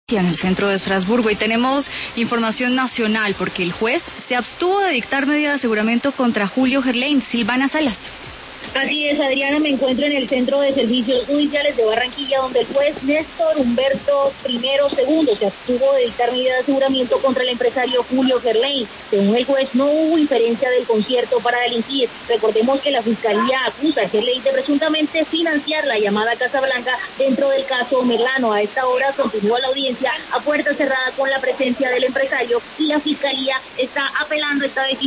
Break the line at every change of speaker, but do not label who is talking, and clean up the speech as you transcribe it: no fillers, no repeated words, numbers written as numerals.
en el centro de Estrasburgo. Y tenemos información nacional porque el juez se abstuvo de dictar medida de aseguramiento contra Julio Gerlain. Silvana Salas.
Así es, Adriana, me encuentro en el Centro de Servicios Judiciales de Barranquilla, donde el juez Néstor Humberto I II se abstuvo de dictar medida de aseguramiento contra el empresario Julio Gerlain. Según el juez, no hubo inferencia del concierto para delinquir. Recordemos que la Fiscalía acusa a Gerlain de presuntamente financiar la llamada Casa Blanca dentro del caso Merlano. A esta hora continúa la audiencia a puerta cerrada con la presencia del empresario y la Fiscalía está apelando esta decisión.